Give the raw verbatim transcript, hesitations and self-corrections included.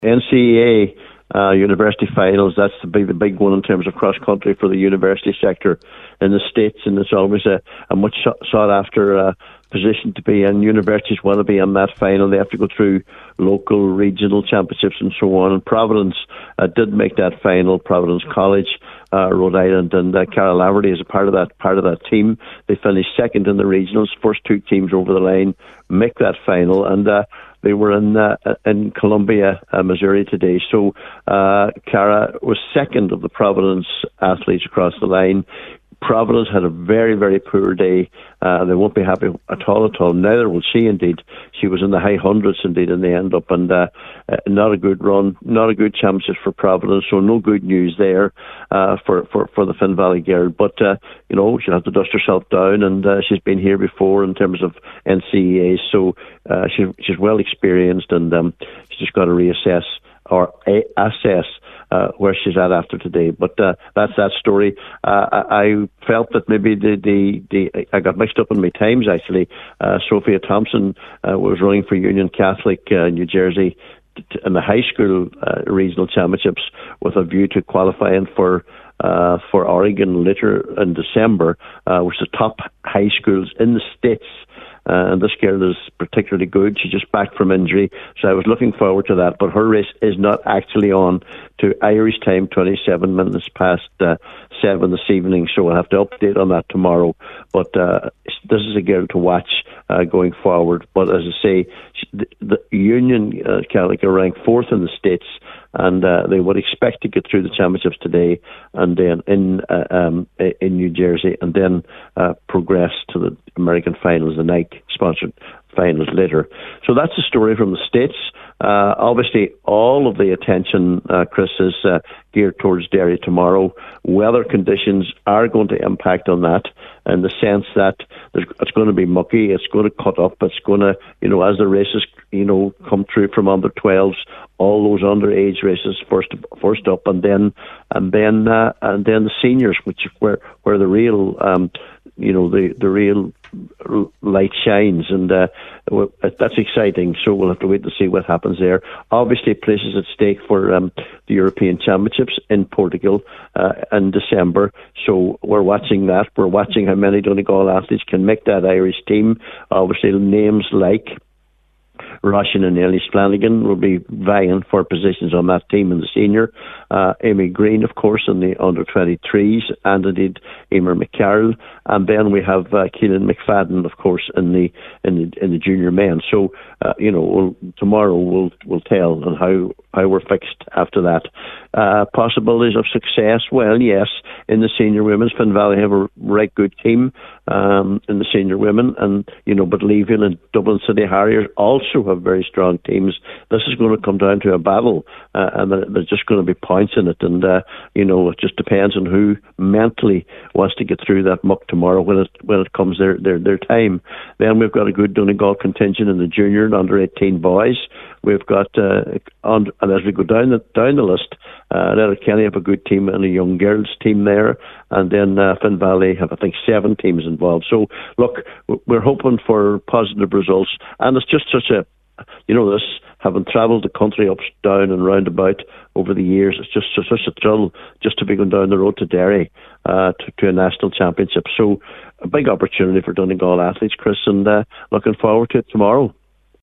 N C A A uh, university finals, that's the big, the big one in terms of cross-country for the university sector in the States, and it's always a, a much sought-after uh, position to be in. Universities want to be in that final. They have to go through local, regional championships and so on, and Providence uh, did make that final. Providence College, uh, Rhode Island, and uh, Cara Laverty is a part of that part of that team. They finished second in the regionals. First two teams over the line make that final, and uh, they were in uh, in Columbia, uh, Missouri today. So uh, Cara was second of the Providence athletes across the line. Providence had a very, very poor day. Uh, they won't be happy at all, at all. Neither will she, indeed. She was in the high hundreds, indeed, in the end up, and uh, uh, not a good run, not a good championship for Providence, so no good news there uh, for, for, for the Finn Valley girl. But, uh, you know, she'll have to dust herself down, and uh, she's been here before in terms of N C A A, so uh, she's, she's well experienced, and um, she's just got to reassess or a- assess Uh, where she's at after today. But uh, that's that story. Uh, I, I felt that maybe the, the, the I got mixed up in my times, actually. Uh, Sophia Thompson uh, was running for Union Catholic uh, New Jersey t- t- in the high school uh, regional championships with a view to qualifying for uh, for Oregon later in December, uh, which is the top high schools in the States. Uh, and this girl is particularly good. She's just back from injury, so I was looking forward to that. But her race is not actually on to Irish time, twenty-seven minutes past uh, seven this evening, so we'll have to update on that tomorrow. But uh, this is a girl to watch uh, going forward. But as I say, she, the, the Union uh, Catholic are ranked fourth in the States, and uh, they would expect to get through the championships today, and then in uh, um, in New Jersey, and then uh, progress to the American finals, the Nike-sponsored finals later. So that's the story from the States. Uh, obviously, all of the attention, uh, Chris, is uh, geared towards Derry tomorrow. Weather conditions are going to impact on that, in the sense that there's, it's going to be mucky, it's going to cut up, it's going to, you know, as the races, you know, come through from under twelves, all those underage races first first up, and then and then uh, and then the seniors, which where where the real um, you know the the real light shines, and uh, that's exciting. So we'll have to wait to see what happens there. Obviously, places at stake for um, the European Championships in Portugal uh, in December. So we're watching that. We're watching how many Donegal athletes can make that Irish team. Obviously, names like Russian and Elise Flanagan will be vying for positions on that team in the senior. Uh, Amy Green, of course, in the under twenty-threes, and indeed Emer McCarroll. And then we have uh, Keelan McFadden, of course, in the in the in the junior men. So uh, you know, we'll, tomorrow we'll we'll tell on how how we're fixed after that. Uh, possibilities of success? Well, yes, in the senior women's, Finn Valley have a right good team um, in the senior women, and you know, but Leeville and Dublin City Harriers also have very strong teams. This is going to come down to a battle, uh, and there's just going to be points in it, and uh, you know, it just depends on who mentally wants to get through that muck tomorrow when it when it comes their their, their time. Then we've got a good Donegal contingent in the junior and under eighteen boys. We've got uh, on, and as we go down the down the list, uh, Letterkenny have a good team and a young girls team there, and then uh, Finn Valley have, I think, seven teams involved. So look, we're hoping for positive results, and it's just such a, you know, this, having travelled the country up, down and round about over the years, it's just such a thrill just to be going down the road to Derry uh, to, to a national championship. So a big opportunity for Donegal athletes, Chris, and uh, looking forward to it tomorrow.